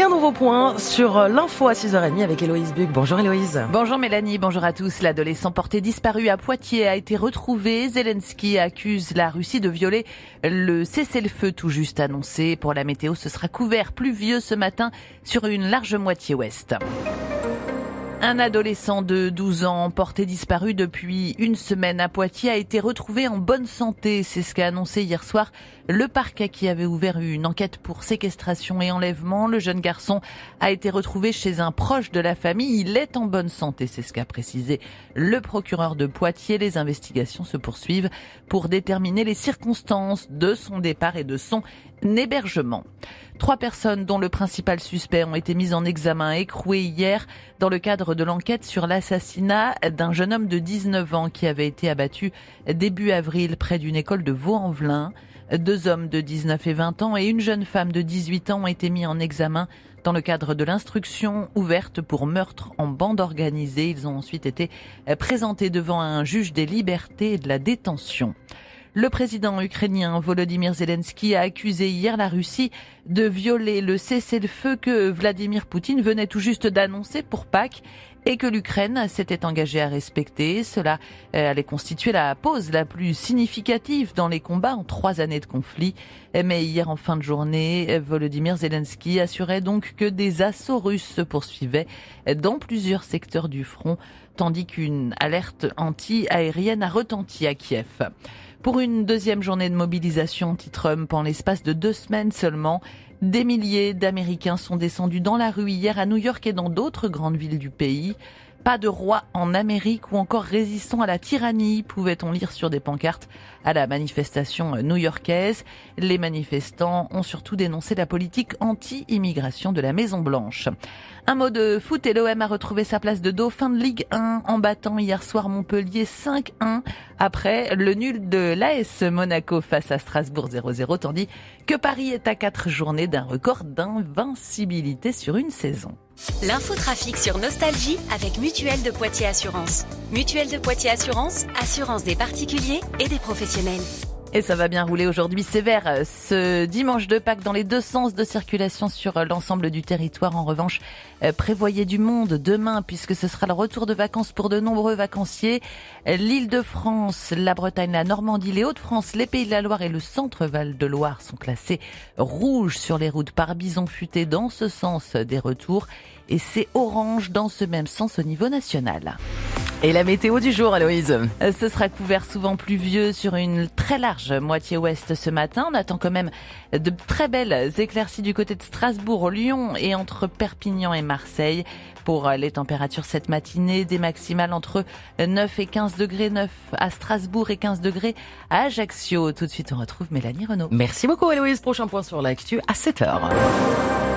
Et un nouveau point sur l'info à 6h30 avec Héloïse Buc. Bonjour Héloïse. Bonjour Mélanie, bonjour à tous. L'adolescent porté disparu à Poitiers a été retrouvé. Zelensky accuse la Russie de violer le cessez-le-feu tout juste annoncé. Pour la météo, ce sera couvert pluvieux ce matin sur une large moitié ouest. Un adolescent de 12 ans porté disparu depuis une semaine à Poitiers a été retrouvé en bonne santé. C'est ce qu'a annoncé hier soir le parquet qui avait ouvert une enquête pour séquestration et enlèvement. Le jeune garçon a été retrouvé chez un proche de la famille. Il est en bonne santé, c'est ce qu'a précisé le procureur de Poitiers. Les investigations se poursuivent pour déterminer les circonstances de son départ et de son hébergement. 3 personnes, dont le principal suspect, ont été mises en examen écrouées hier dans le cadre de l'enquête sur l'assassinat d'un jeune homme de 19 ans qui avait été abattu début avril près d'une école de Vaux-en-Velin. 2 hommes de 19 et 20 ans et une jeune femme de 18 ans ont été mis en examen dans le cadre de l'instruction ouverte pour meurtre en bande organisée. Ils ont ensuite été présentés devant un juge des libertés et de la détention. Le président ukrainien Volodymyr Zelensky a accusé hier la Russie de violer le cessez-le-feu que Vladimir Poutine venait tout juste d'annoncer pour Pâques et que l'Ukraine s'était engagée à respecter. Cela allait constituer la pause la plus significative dans les combats en 3 années de conflit. Mais hier, en fin de journée, Volodymyr Zelensky assurait donc que des assauts russes se poursuivaient dans plusieurs secteurs du front, tandis qu'une alerte anti-aérienne a retenti à Kiev. Pour une deuxième journée de mobilisation anti-Trump en l'espace de 2 semaines seulement, des milliers d'Américains sont descendus dans la rue hier à New York et dans d'autres grandes villes du pays. Pas de roi en Amérique ou encore résistant à la tyrannie, pouvait-on lire sur des pancartes à la manifestation new-yorkaise. Les manifestants ont surtout dénoncé la politique anti-immigration de la Maison-Blanche. Un mot de foot et l'OM a retrouvé sa place de dauphin de Ligue 1 en battant hier soir Montpellier 5-1 après le nul de l'AS Monaco face à Strasbourg 0-0, tandis que Paris est à 4 journées d'un record d'invincibilité sur une saison. L'infotrafic sur Nostalgie avec Mutuelle de Poitiers Assurance. Mutuelle de Poitiers Assurance, assurance des particuliers et des professionnels. Et ça va bien rouler aujourd'hui sévère ce dimanche de Pâques dans les 2 sens de circulation sur l'ensemble du territoire. En revanche, prévoyez du monde demain puisque ce sera le retour de vacances pour de nombreux vacanciers. L'Île-de-France, la Bretagne, la Normandie, les Hauts-de-France, les Pays de la Loire et le Centre-Val de Loire sont classés rouges sur les routes par bison futé dans ce sens des retours. Et c'est orange dans ce même sens au niveau national. Et la météo du jour, Héloïse? Ce sera couvert souvent pluvieux sur une très large moitié ouest ce matin. On attend quand même de très belles éclaircies du côté de Strasbourg, Lyon et entre Perpignan et Marseille. Pour les températures cette matinée, des maximales entre 9 et 15 degrés, 9 à Strasbourg et 15 degrés à Ajaccio. Tout de suite, on retrouve Mélanie Renaud. Merci beaucoup Héloïse. Prochain point sur l'actu à 7h.